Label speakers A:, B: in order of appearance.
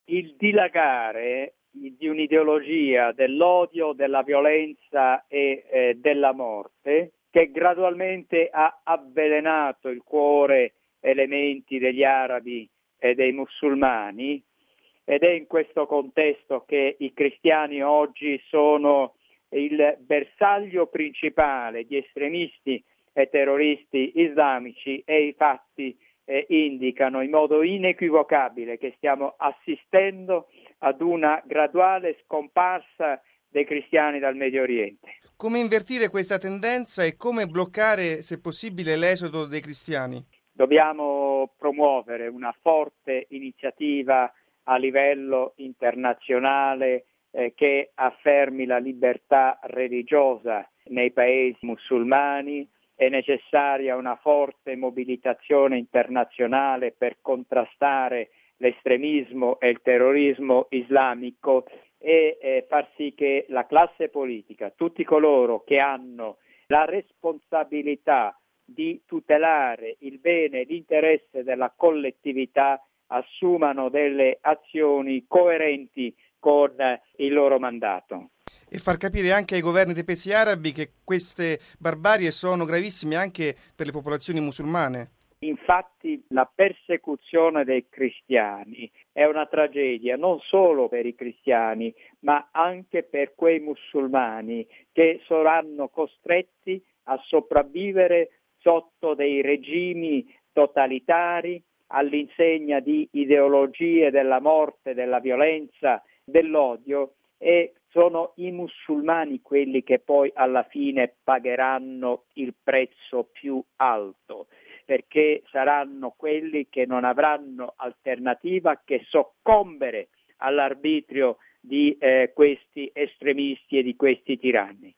A: il dilagare di un'ideologia dell'odio, della violenza e della morte che gradualmente ha avvelenato il cuore elementi degli arabi e dei musulmani, ed è in questo contesto che i cristiani oggi sono il bersaglio principale di estremisti e terroristi islamici, e i fatti indicano in modo inequivocabile che stiamo assistendo ad una graduale scomparsa dei cristiani dal Medio Oriente.
B: Come invertire questa tendenza e come bloccare, se possibile, l'esodo dei cristiani?
A: Dobbiamo promuovere una forte iniziativa a livello internazionale che affermi la libertà religiosa nei paesi musulmani. È necessaria una forte mobilitazione internazionale per contrastare l'estremismo e il terrorismo islamico e far sì che la classe politica, tutti coloro che hanno la responsabilità di tutelare il bene e l'interesse della collettività, assumano delle azioni coerenti con il loro mandato.
B: E far capire anche ai governi dei paesi arabi che queste barbarie sono gravissime anche per le popolazioni musulmane.
A: Infatti la persecuzione dei cristiani è una tragedia non solo per i cristiani, ma anche per quei musulmani che saranno costretti a sopravvivere sotto dei regimi totalitari all'insegna di ideologie della morte, della violenza, dell'odio, e sono i musulmani quelli che poi alla fine pagheranno il prezzo più alto, perché saranno quelli che non avranno alternativa che soccombere all'arbitrio di questi estremisti e di questi tiranni.